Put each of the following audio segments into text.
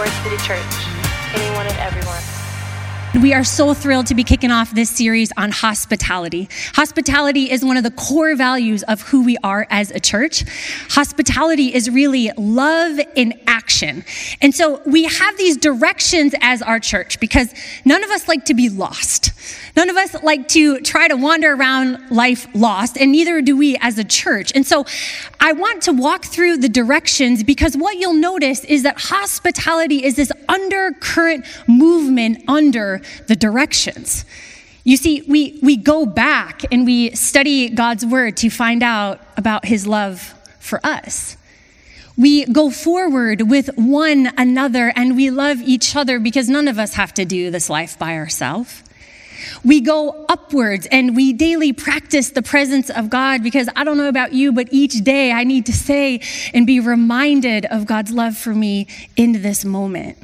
Forward City Church. Anyone and everyone. We are so thrilled to be kicking off this series on hospitality. Hospitality is one of the core values of who we are as a church. Hospitality is really love in action. And so we have these directions as our church because none of us like to be lost. None of us like to try to wander around life lost, and neither do we as a church. And so I want to walk through the directions because what you'll notice is that hospitality is this undercurrent movement under the directions. You see, we go back and we study God's word to find out about his love for us. We go forward with one another and we love each other because none of us have to do this life by ourselves. We go upwards and we daily practice the presence of God because I don't know about you, but each day I need to say and be reminded of God's love for me in this moment.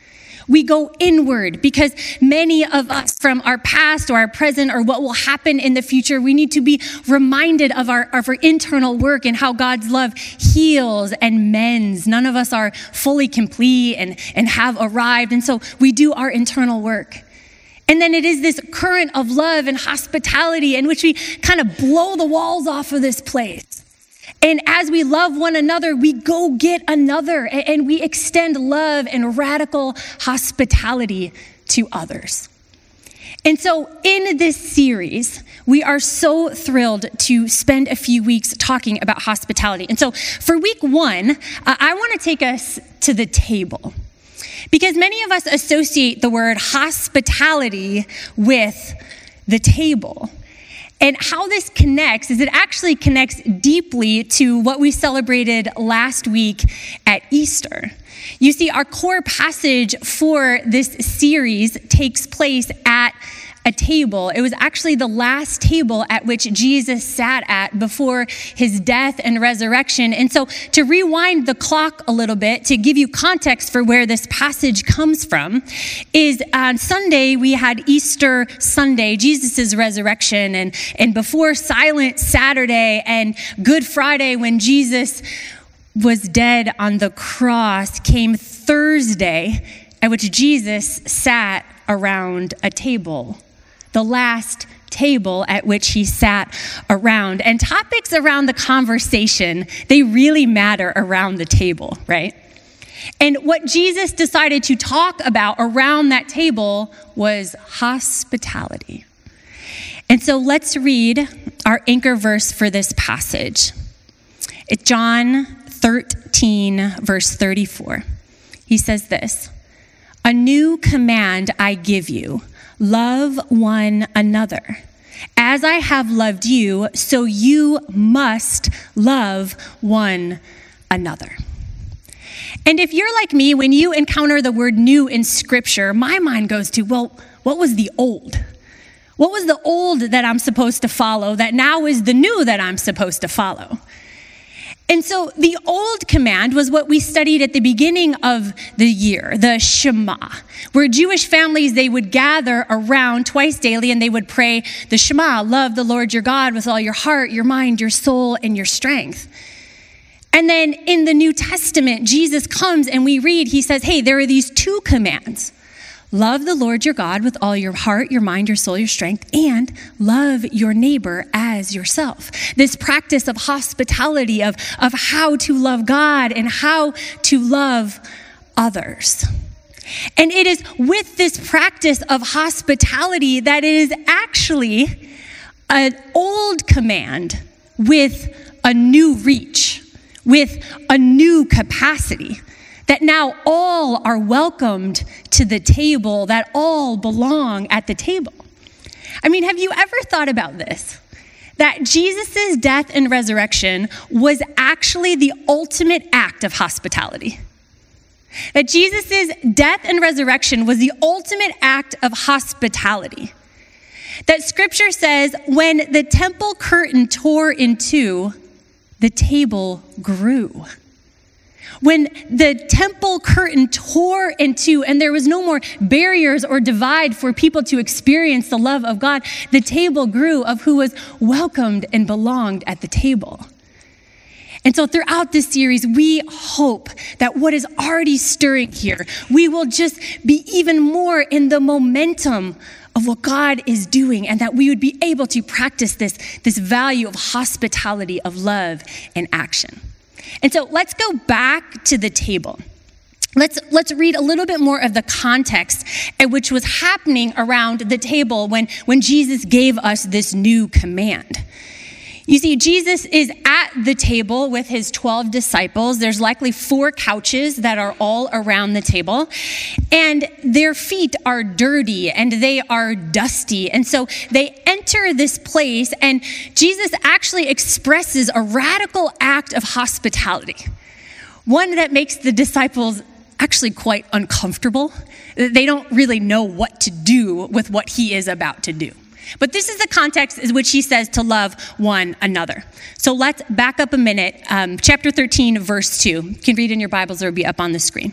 We go inward because many of us from our past or our present or what will happen in the future, we need to be reminded of our internal work and how God's love heals and mends. None of us are fully complete and have arrived. And so we do our internal work. And then it is this current of love and hospitality in which we kind of blow the walls off of this place. And as we love one another, we go get another and we extend love and radical hospitality to others. And so in this series, we are so thrilled to spend a few weeks talking about hospitality. And so for week one, I want to take us to the table. Because many of us associate the word hospitality with the table. And how this connects is it actually connects deeply to what we celebrated last week at Easter. You see, our core passage for this series takes place at a table. It was actually the last table at which Jesus sat at before his death and resurrection. And so to rewind the clock a little bit, to give you context for where this passage comes from, is on Sunday, we had Easter Sunday, Jesus' resurrection, and before Silent Saturday and Good Friday when Jesus was dead on the cross, came Thursday at which Jesus sat around a table. The last table at which he sat around. And topics around the conversation, they really matter around the table, right? And what Jesus decided to talk about around that table was hospitality. And so let's read our anchor verse for this passage. It's John 13, verse 34. He says this, "A new command I give you, love one another. As I have loved you, so you must love one another." And if you're like me, when you encounter the word new in scripture, my mind goes to, well, what was the old? What was the old that I'm supposed to follow that now is the new that I'm supposed to follow? And so the old command was what we studied at the beginning of the year, the Shema, where Jewish families, they would gather around twice daily and they would pray the Shema, love the Lord your God with all your heart, your mind, your soul, and your strength. And then in the New Testament, Jesus comes and we read, he says, hey, there are these two commands. Love the Lord your God with all your heart, your mind, your soul, your strength, and love your neighbor as yourself. This practice of hospitality, of how to love God and how to love others. And it is with this practice of hospitality that it is actually an old command with a new reach, with a new capacity. That now all are welcomed to the table, that all belong at the table. I mean, have you ever thought about this? That Jesus' death and resurrection was actually the ultimate act of hospitality. That Jesus' death and resurrection was the ultimate act of hospitality. That scripture says, when the temple curtain tore in two, the table grew. When the temple curtain tore in two and there was no more barriers or divide for people to experience the love of God, the table grew of who was welcomed and belonged at the table. And so throughout this series, we hope that what is already stirring here, we will just be even more in the momentum of what God is doing, and that we would be able to practice this value of hospitality, of love and action. And so let's go back to the table. Let's read a little bit more of the context at which was happening around the table when Jesus gave us this new command. You see, Jesus is at the table with his 12 disciples. There's likely 4 couches that are all around the table, and their feet are dirty and they are dusty. And so they enter this place, and Jesus actually expresses a radical act of hospitality, one that makes the disciples actually quite uncomfortable. They don't really know what to do with what he is about to do. But this is the context in which he says to love one another. So let's back up a minute. Chapter 13, verse 2. You can read in your Bibles, or it'll be up on the screen.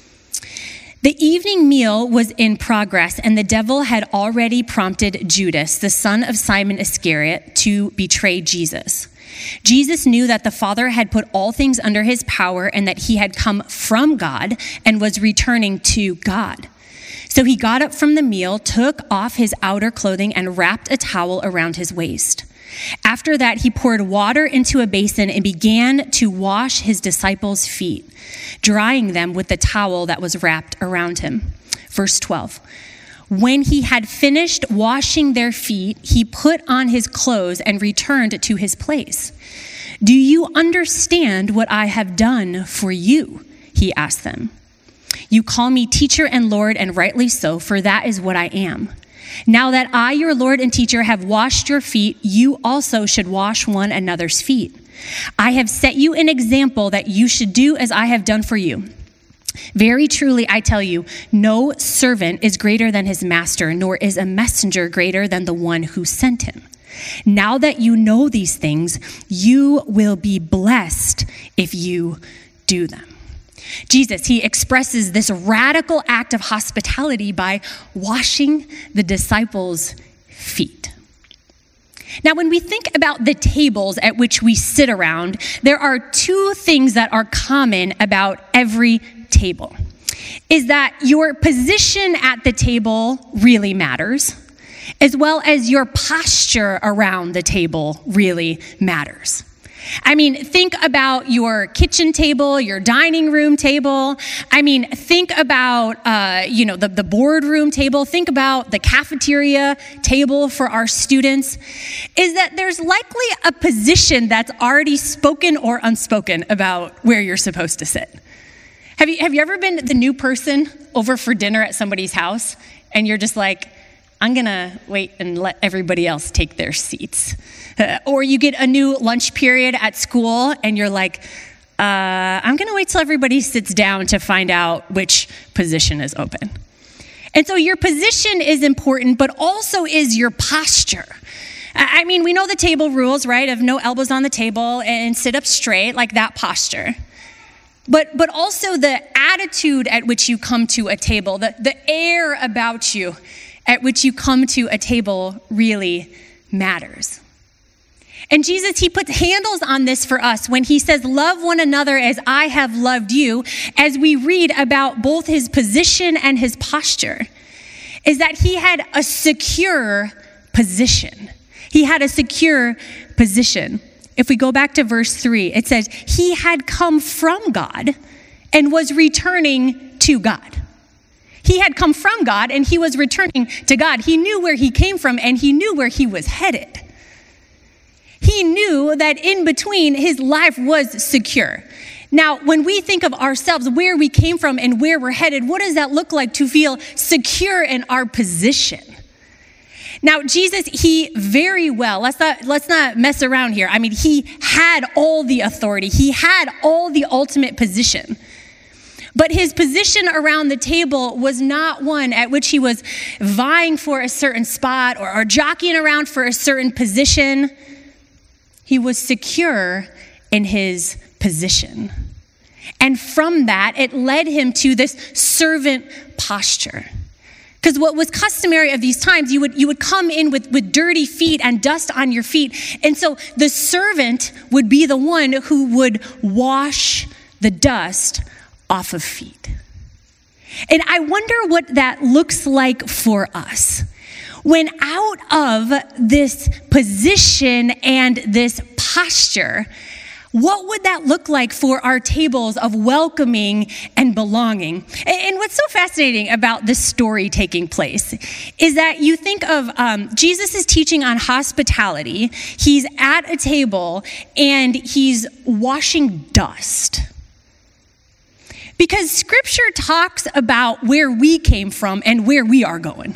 The evening meal was in progress, and the devil had already prompted Judas, the son of Simon Iscariot, to betray Jesus. Jesus knew that the Father had put all things under his power, and that he had come from God and was returning to God. So he got up from the meal, took off his outer clothing, and wrapped a towel around his waist. After that, he poured water into a basin and began to wash his disciples' feet, drying them with the towel that was wrapped around him. Verse 12. When he had finished washing their feet, he put on his clothes and returned to his place. Do you understand what I have done for you? He asked them. You call me teacher and Lord, and rightly so, for that is what I am. Now that I, your Lord and teacher, have washed your feet, you also should wash one another's feet. I have set you an example that you should do as I have done for you. Very truly, I tell you, no servant is greater than his master, nor is a messenger greater than the one who sent him. Now that you know these things, you will be blessed if you do them. Jesus, he expresses this radical act of hospitality by washing the disciples' feet. Now, when we think about the tables at which we sit around, there are 2 things that are common about every table. Is that your position at the table really matters, as well as your posture around the table really matters. I mean, think about your kitchen table, your dining room table. I mean, think about, the boardroom table. Think about the cafeteria table for our students. Is that there's likely a position that's already spoken or unspoken about where you're supposed to sit. Have you ever been the new person over for dinner at somebody's house, and you're just like, I'm going to wait and let everybody else take their seats? Or you get a new lunch period at school and you're like, I'm going to wait till everybody sits down to find out which position is open. And so your position is important, but also is your posture. I mean, we know the table rules, right? Of no elbows on the table and sit up straight, like that posture. But also the attitude at which you come to a table, the air about you at which you come to a table really matters. And Jesus, he puts handles on this for us when he says, love one another as I have loved you, as we read about both his position and his posture, is that he had a secure position. He had a secure position. If we go back to verse 3, it says, he had come from God and was returning to God. He had come from God and he was returning to God. He knew where he came from and he knew where he was headed. He knew that in between his life was secure. Now, when we think of ourselves, where we came from and where we're headed, what does that look like to feel secure in our position? Now, Jesus, he very well, let's not mess around here. I mean, he had all the authority. He had all the ultimate position. But his position around the table was not one at which he was vying for a certain spot or jockeying around for a certain position. He was secure in his position. And from that, it led him to this servant posture. Because what was customary of these times, you would come in with dirty feet and dust on your feet. And so the servant would be the one who would wash the dust off of feet. And I wonder what that looks like for us. When out of this position and this posture, what would that look like for our tables of welcoming and belonging? And what's so fascinating about this story taking place is that you think of Jesus is teaching on hospitality. He's at a table and he's washing dust. Because Scripture talks about where we came from and where we are going.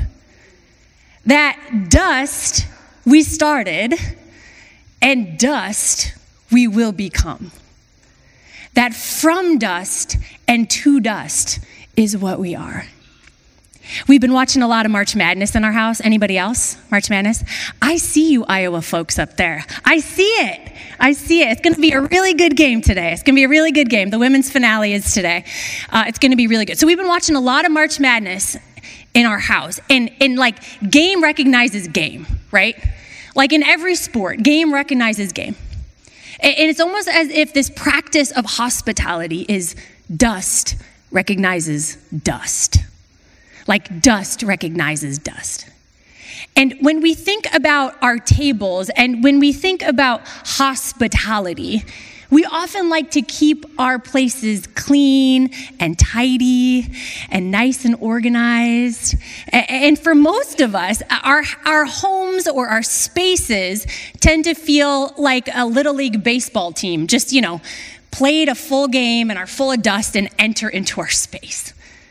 That dust we started and dust we will become. That from dust and to dust is what we are. We've been watching a lot of March Madness in our house. Anybody else? March Madness? I see you Iowa folks up there. I see it. It's going to be a really good game today. It's going to be a really good game. The women's finale is today. It's going to be really good. So we've been watching a lot of March Madness in our house. And like game recognizes game, right? Like in every sport, game recognizes game. And it's almost as if this practice of hospitality is dust recognizes dust. Like dust recognizes dust. And when we think about our tables and when we think about hospitality, we often like to keep our places clean and tidy and nice and organized. And for most of us, our homes or our spaces tend to feel like a Little League baseball team, just, played a full game and are full of dust and enter into our space.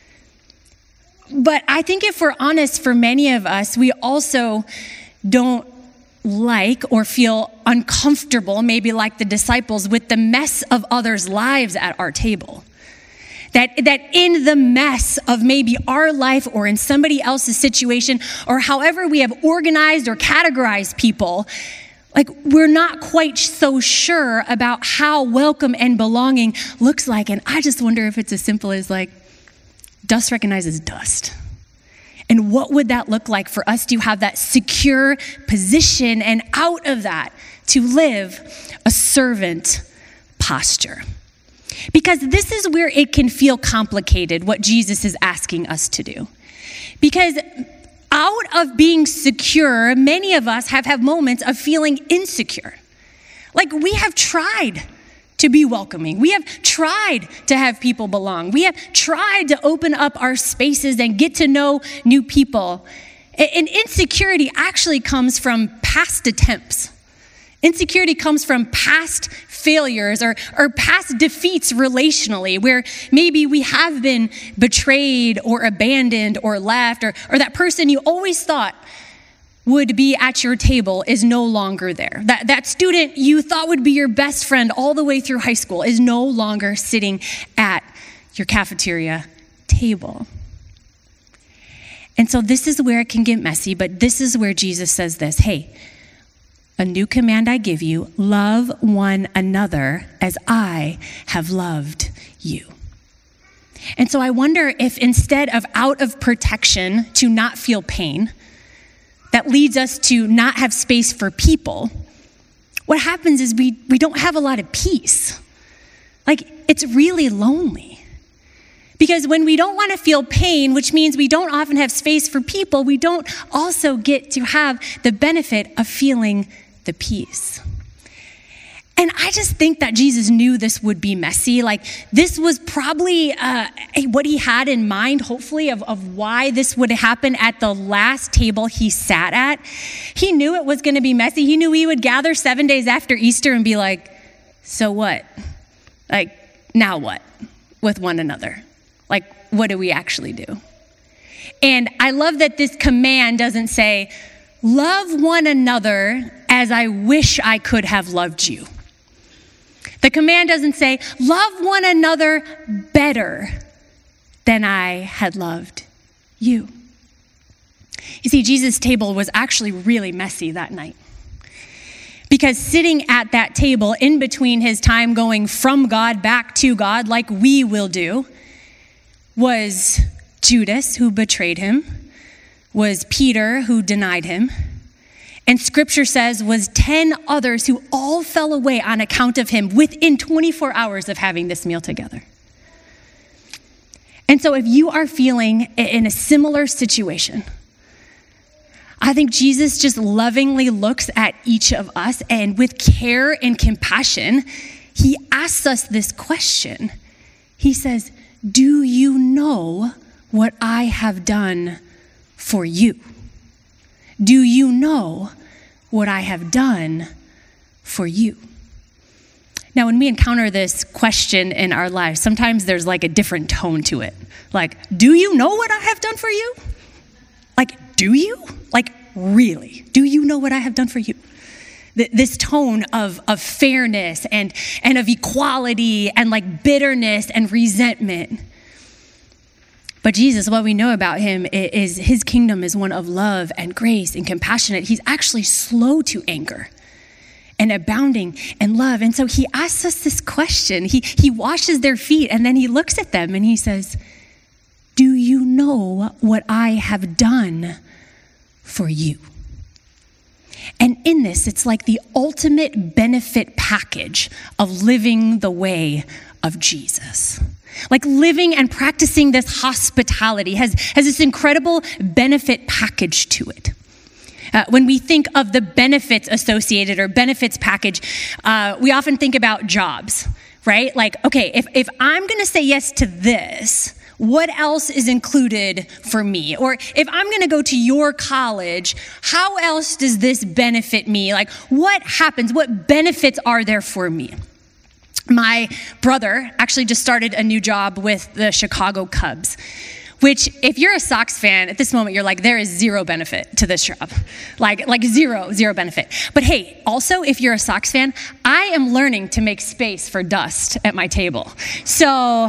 But I think if we're honest, for many of us, we also don't like or feel uncomfortable, maybe like the disciples, with the mess of others' lives at our table. That in the mess of maybe our life or in somebody else's situation, or however we have organized or categorized people, like we're not quite so sure about how welcome and belonging looks like. And I just wonder if it's as simple as like, dust recognizes dust. And what would that look like for us to have that secure position and out of that to live a servant posture? Because this is where it can feel complicated, what Jesus is asking us to do. Because out of being secure, many of us have had moments of feeling insecure. Like we have tried to be welcoming. We have tried to have people belong. We have tried to open up our spaces and get to know new people. And insecurity actually comes from past attempts. Insecurity comes from past failures or past defeats relationally, where maybe we have been betrayed or abandoned or left, or that person you always thought would be at your table is no longer there. That student you thought would be your best friend all the way through high school is no longer sitting at your cafeteria table. And so this is where it can get messy, but this is where Jesus says this, hey, a new command I give you, love one another as I have loved you. And so I wonder if instead of out of protection to not feel pain, that leads us to not have space for people, what happens is we don't have a lot of peace. Like, it's really lonely. Because when we don't want to feel pain, which means we don't often have space for people, we don't also get to have the benefit of feeling the peace. And I just think that Jesus knew this would be messy. Like, this was probably what he had in mind, hopefully, of why this would happen at the last table he sat at. He knew it was going to be messy. He knew he would gather 7 days after Easter and be like, so what? Like, now what with one another? Like, what do we actually do? And I love that this command doesn't say, love one another as I wish I could have loved you. The command doesn't say, love one another better than I had loved you. You see, Jesus' table was actually really messy that night. Because sitting at that table in between his time going from God back to God, like we will do, was Judas, who betrayed him, was Peter, who denied him. And scripture says was 10 others who all fell away on account of him within 24 hours of having this meal together. And so if you are feeling in a similar situation, I think Jesus just lovingly looks at each of us, and with care and compassion, he asks us this question. He says, do you know what I have done for you? Do you know what I have done for you? Now, when we encounter this question in our lives, sometimes there's like a different tone to it. Like, do you know what I have done for you? Like, do you? Like, really? Do you know what I have done for you? This tone of fairness and of equality and like bitterness and resentment. But Jesus, what we know about him is his kingdom is one of love and grace and compassionate. He's actually slow to anger and abounding in love. And so he asks us this question. He washes their feet and then he looks at them and he says, do you know what I have done for you? And in this, it's like the ultimate benefit package of living the way of Jesus. Like living and practicing this hospitality has this incredible benefit package to it. When we think of the benefits associated or benefits package, we often think about jobs, right? Like, okay, if I'm going to say yes to this, what else is included for me? Or if I'm going to go to your college, how else does this benefit me? Like, what happens? What benefits are there for me? My brother actually just started a new job with the Chicago Cubs, which if you're a Sox fan, at this moment, you're like, there is zero benefit to this job. Like zero benefit. But hey, also, if you're a Sox fan, I am learning to make space for dust at my table. So,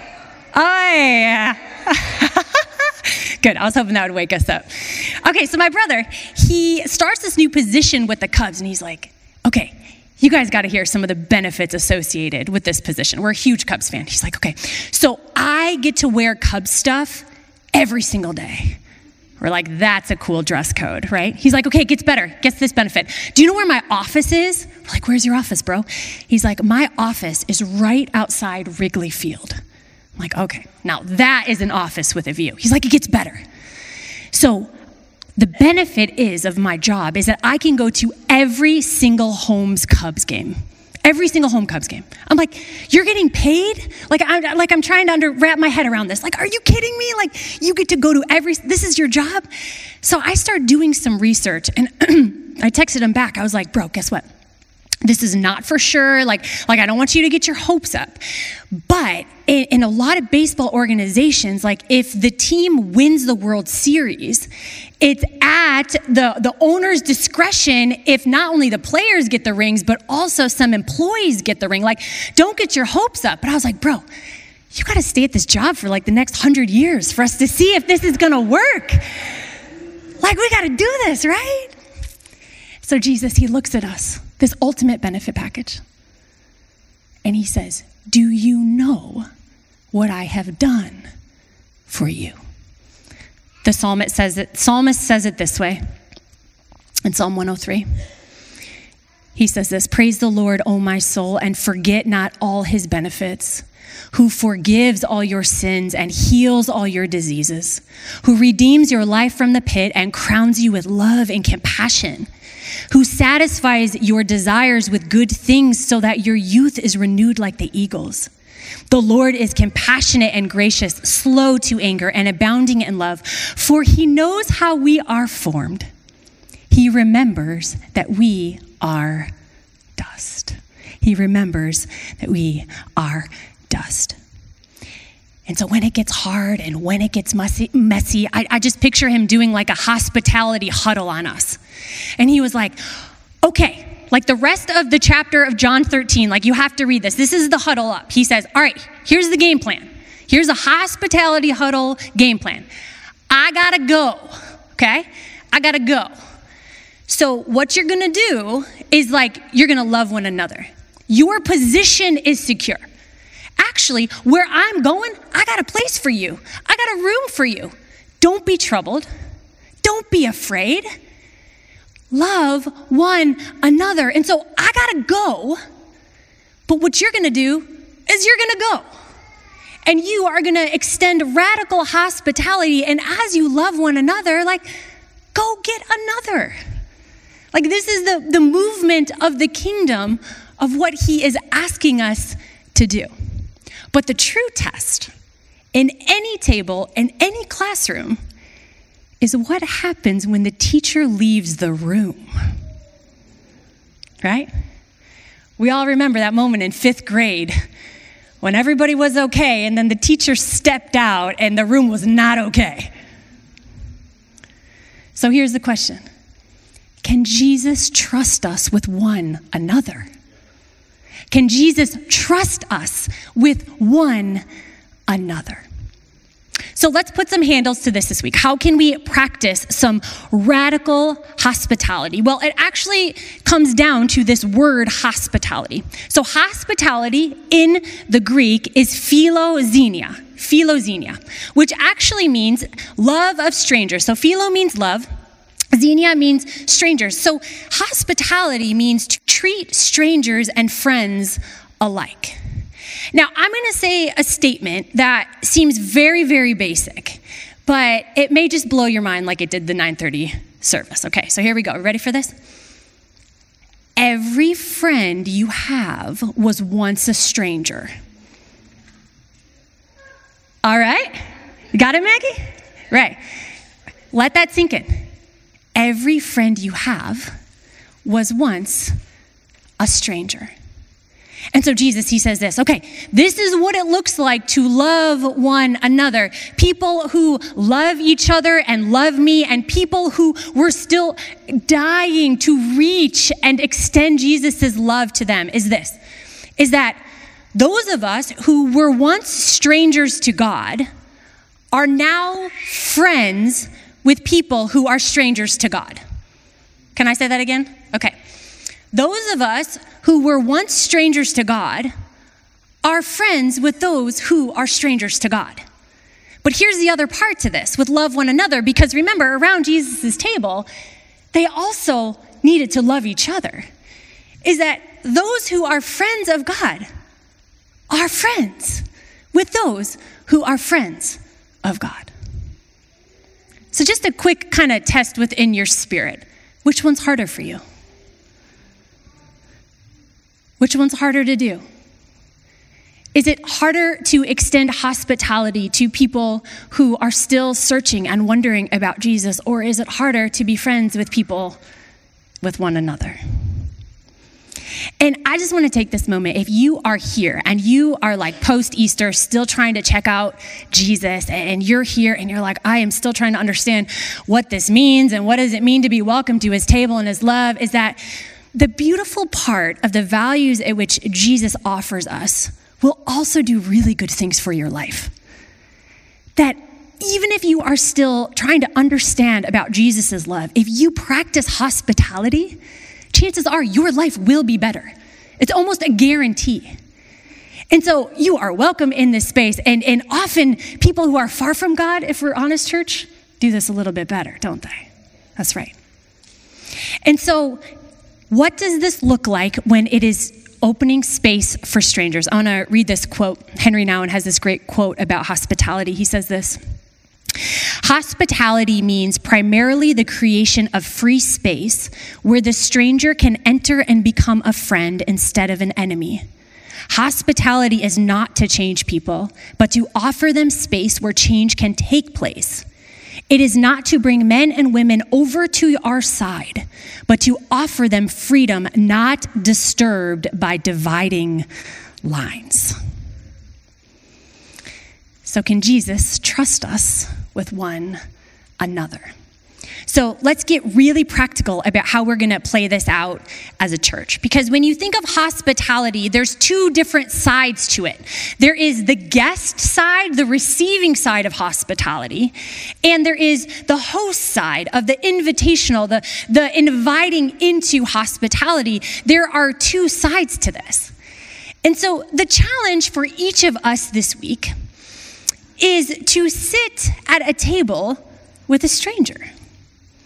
good, I was hoping that would wake us up. Okay, so my brother, he starts this new position with the Cubs, and he's like, okay, you guys got to hear some of the benefits associated with this position. We're a huge Cubs fan. He's like, okay, so I get to wear Cubs stuff every single day. We're like, that's a cool dress code, right? He's like, okay, it gets better. Gets this benefit. Do you know where my office is? We're like, where's your office, bro? He's like, my office is right outside Wrigley Field. I'm like, okay, now that is an office with a view. He's like, it gets better. So the benefit of my job is that I can go to every single home Cubs game. Every single home Cubs game. I'm like, you're getting paid? I'm trying to wrap my head around this. Like, are you kidding me? Like, you get to go to this is your job? So I started doing some research and I texted him back. I was like, bro, guess what? This is not for sure. Like I don't want you to get your hopes up. But in a lot of baseball organizations, like if the team wins the World Series, it's at the owner's discretion if not only the players get the rings, but also some employees get the ring. Like, don't get your hopes up. But I was like, bro, you got to stay at this job for like the next 100 years for us to see if this is going to work. Like, we got to do this, right? So Jesus, he looks at us, this ultimate benefit package, and he says, do you know what I have done for you? The psalmist says it this way in Psalm 103. He says this, praise the Lord, O my soul, and forget not all his benefits, who forgives all your sins and heals all your diseases, who redeems your life from the pit and crowns you with love and compassion, who satisfies your desires with good things so that your youth is renewed like the eagles. The Lord is compassionate and gracious, slow to anger and abounding in love, for he knows how we are formed. He remembers that we are dust. He remembers that we are dust. And so when it gets hard and when it gets messy, I just picture him doing like a hospitality huddle on us. And he was like, okay, like the rest of the chapter of John 13, like you have to read this. This is the huddle up. He says, all right, here's the game plan. Here's a hospitality huddle game plan. I gotta go, okay? I gotta go. So what you're gonna do is like, you're gonna love one another. Your position is secure. Actually, where I'm going, I got a place for you. I got a room for you. Don't be troubled. don't be afraid. Love one another. And so I gotta go, but what you're gonna do is you're gonna go. And you are gonna extend radical hospitality, and as you love one another, like, go get another. Like, this is the movement of the kingdom of what he is asking us to do. But the true test in any table, in any classroom, is what happens when the teacher leaves the room, right? We all remember that moment in 5th grade when everybody was okay and then the teacher stepped out and the room was not okay. So here's the question. Can Jesus trust us with one another? Can Jesus trust us with one another? So let's put some handles to this week. How can we practice some radical hospitality? Well, it actually comes down to this word hospitality. So hospitality in the Greek is philoxenia, which actually means love of strangers. So philo means love. Xenia means strangers. So hospitality means to treat strangers and friends alike. Now, I'm going to say a statement that seems very, very basic, but it may just blow your mind like it did the 9:30 service. Okay, so here we go. Ready for this? Every friend you have was once a stranger. All right? You got it, Maggie? Right. Let that sink in. Every friend you have was once a stranger. And so Jesus, he says this, okay, this is what it looks like to love one another. People who love each other and love me, and people who were still dying to reach and extend Jesus' love to them is that those of us who were once strangers to God are now friends with people who are strangers to God. Can I say that again? Okay. Those of us who were once strangers to God are friends with those who are strangers to God. But here's the other part to this, with love one another, because remember, around Jesus' table, they also needed to love each other, is that those who are friends of God are friends with those who are friends of God. So just a quick kind of test within your spirit. Which one's harder for you? Which one's harder to do? Is it harder to extend hospitality to people who are still searching and wondering about Jesus, or is it harder to be friends with people with one another? And I just want to take this moment. If you are here and you are like post-Easter still trying to check out Jesus, and you're here and you're like, I am still trying to understand what this means and what does it mean to be welcomed to his table and his love, is that the beautiful part of the values at which Jesus offers us will also do really good things for your life. That even if you are still trying to understand about Jesus' love, if you practice hospitality, chances are your life will be better. It's almost a guarantee. And so you are welcome in this space. And often people who are far from God, if we're honest, church, do this a little bit better, don't they? That's right. And so what does this look like when it is opening space for strangers? I want to read this quote. Henry Nouwen has this great quote about hospitality. He says this: hospitality means primarily the creation of free space where the stranger can enter and become a friend instead of an enemy. Hospitality is not to change people, but to offer them space where change can take place. It is not to bring men and women over to our side, but to offer them freedom not disturbed by dividing lines. So can Jesus trust us with one another? So let's get really practical about how we're going to play this out as a church. Because when you think of hospitality, there's two different sides to it. There is the guest side, the receiving side of hospitality, and there is the host side of the invitational, the inviting into hospitality. There are two sides to this. And so the challenge for each of us this week is to sit at a table with a stranger.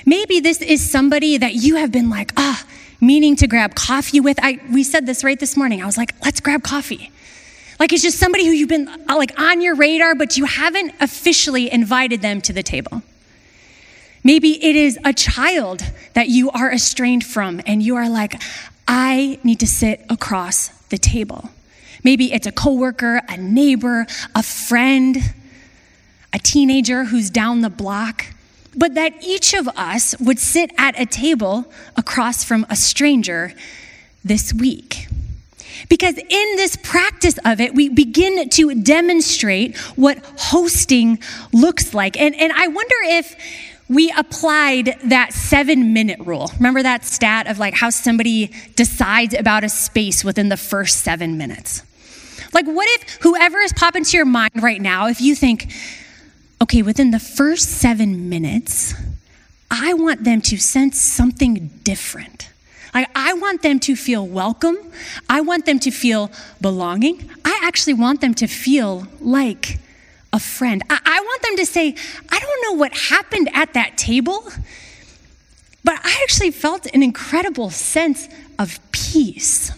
Maybe this is somebody that you have been like, meaning to grab coffee with. We said this right this morning. I was like, let's grab coffee. Like it's just somebody who you've been like on your radar, but you haven't officially invited them to the table. Maybe it is a child that you are estranged from and you are like, I need to sit across the table. Maybe it's a coworker, a neighbor, a friend, a teenager who's down the block. But that each of us would sit at a table across from a stranger this week. Because in this practice of it, we begin to demonstrate what hosting looks like. And I wonder if we applied that 7-minute rule. Remember that stat of like how somebody decides about a space within the first 7 minutes? Like what if whoever is popping to your mind right now, if you think, okay, within the first 7 minutes, I want them to sense something different. Like I want them to feel welcome. I want them to feel belonging. I actually want them to feel like a friend. I want them to say, I don't know what happened at that table, but I actually felt an incredible sense of peace.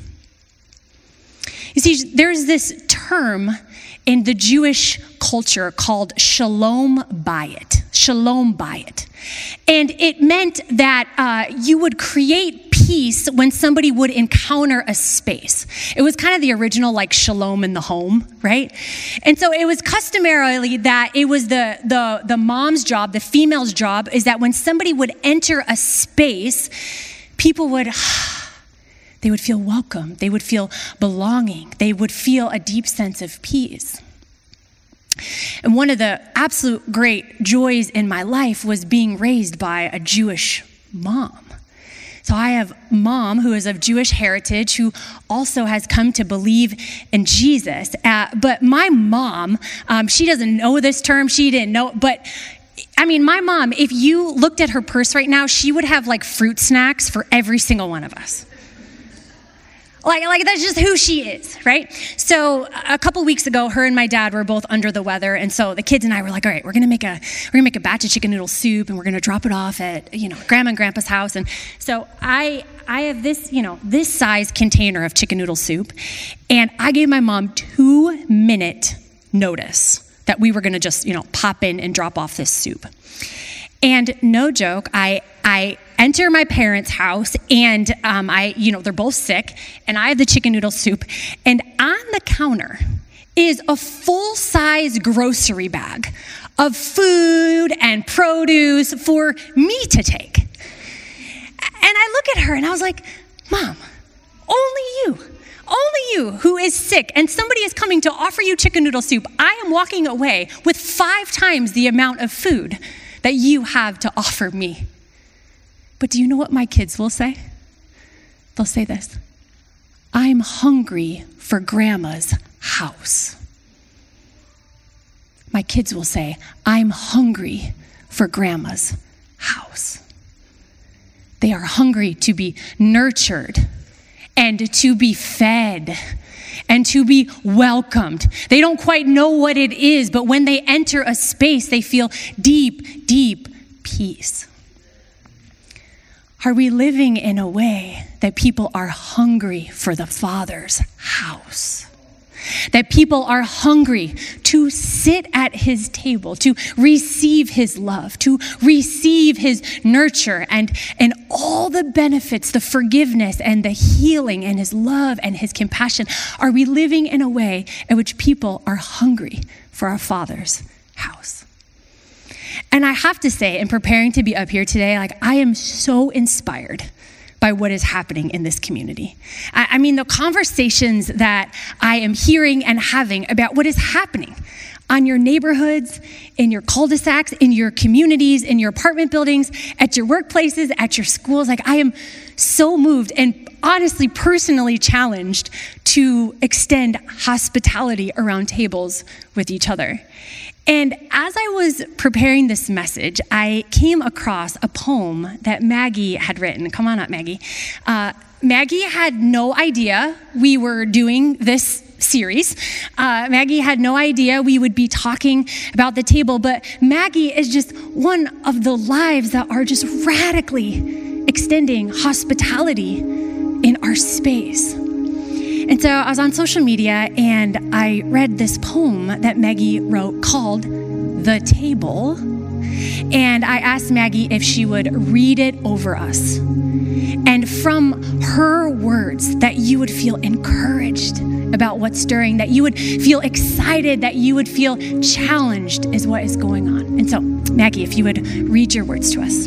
You see, there's this term in the Jewish culture called shalom bayit. Shalom bayit. And it meant that you would create peace when somebody would encounter a space. It was kind of the original like shalom in the home, right? And so it was customarily that it was the mom's job, the female's job, is that when somebody would enter a space, people would feel welcome. They would feel belonging. They would feel a deep sense of peace. And one of the absolute great joys in my life was being raised by a Jewish mom. So I have a mom who is of Jewish heritage who also has come to believe in Jesus. But my mom, she doesn't know this term. She didn't know, but I mean, my mom, if you looked at her purse right now, she would have like fruit snacks for every single one of us. Like that's just who she is, right? So a couple weeks ago, her and my dad were both under the weather, and so the kids and I were like, all right, we're gonna make a batch of chicken noodle soup, and we're gonna drop it off at Grandma and Grandpa's house. And so I have this this size container of chicken noodle soup, and I gave my mom 2-minute notice that we were gonna just pop in and drop off this soup. And no joke, I enter my parents' house, and they're both sick, and I have the chicken noodle soup, and on the counter is a full-size grocery bag of food and produce for me to take. And I look at her and I was like, Mom, only you who is sick and somebody is coming to offer you chicken noodle soup, I am walking away with 5 times the amount of food that you have to offer me. But do you know what my kids will say? They'll say this: I'm hungry for Grandma's house. My kids will say, I'm hungry for Grandma's house. They are hungry to be nurtured and to be fed and to be welcomed. They don't quite know what it is, but when they enter a space, they feel deep, deep peace. Are we living in a way that people are hungry for the Father's house? That people are hungry to sit at his table, to receive his love, to receive his nurture and all the benefits, the forgiveness and the healing and his love and his compassion. Are we living in a way in which people are hungry for our Father's house? And I have to say, in preparing to be up here today, I am so inspired by what is happening in this community. I mean, the conversations that I am hearing and having about what is happening on your neighborhoods, in your cul-de-sacs, in your communities, in your apartment buildings, at your workplaces, at your schools. I am so moved and honestly, personally challenged to extend hospitality around tables with each other. And as I was preparing this message, I came across a poem that Maggie had written. Come on up, Maggie. Maggie had no idea we were doing this series. Maggie had no idea we would be talking about the table, but Maggie is just one of the lives that are just radically extending hospitality in our space. And so I was on social media and I read this poem that Maggie wrote called The Table. And I asked Maggie if she would read it over us. And from her words, that you would feel encouraged about what's stirring, that you would feel excited, that you would feel challenged is what is going on. And so, Maggie, if you would read your words to us.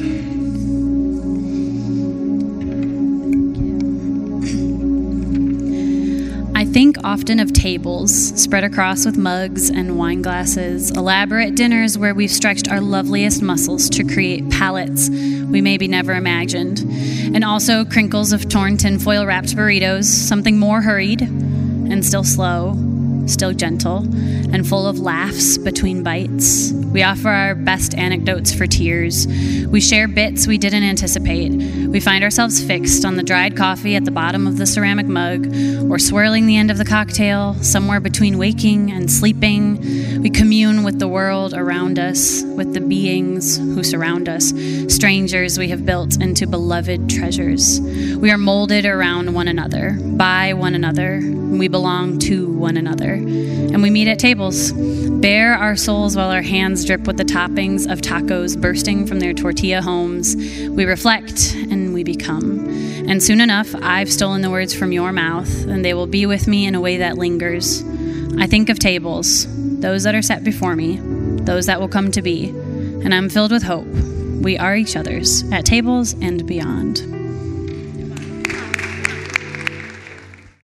I think often of tables spread across with mugs and wine glasses, elaborate dinners where we've stretched our loveliest muscles to create palettes we maybe never imagined, and also crinkles of torn tinfoil wrapped burritos, something more hurried and still slow, still gentle, and full of laughs between bites. We offer our best anecdotes for tears. We share bits we didn't anticipate. We find ourselves fixed on the dried coffee at the bottom of the ceramic mug, or swirling the end of the cocktail, somewhere between waking and sleeping. We commune with the world around us, with the beings who surround us, strangers we have built into beloved treasures. We are molded around one another, by one another. We belong to one another. And we meet at tables, bare our souls while our hands drip with the toppings of tacos bursting from their tortilla homes. We reflect and we become. And soon enough, I've stolen the words from your mouth, and they will be with me in a way that lingers. I think of tables, those that are set before me, those that will come to be, and I'm filled with hope. We are each other's at tables and beyond.